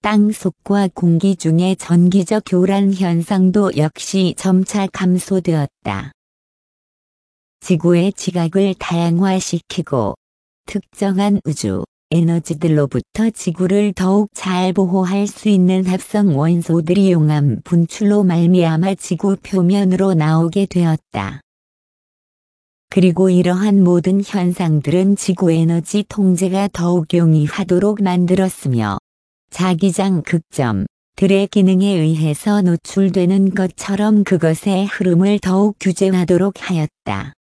땅속과 공기 중의 전기적 교란 현상도 역시 점차 감소되었다. 지구의 지각을 다양화시키고 특정한 우주 에너지들로부터 지구를 더욱 잘 보호할 수 있는 합성 원소들이 용암 분출로 말미암아 지구 표면으로 나오게 되었다. 그리고 이러한 모든 현상들은 지구 에너지 통제가 더욱 용이하도록 만들었으며 자기장 극점들의 기능에 의해서 노출되는 것처럼 그것의 흐름을 더욱 규제하도록 하였다.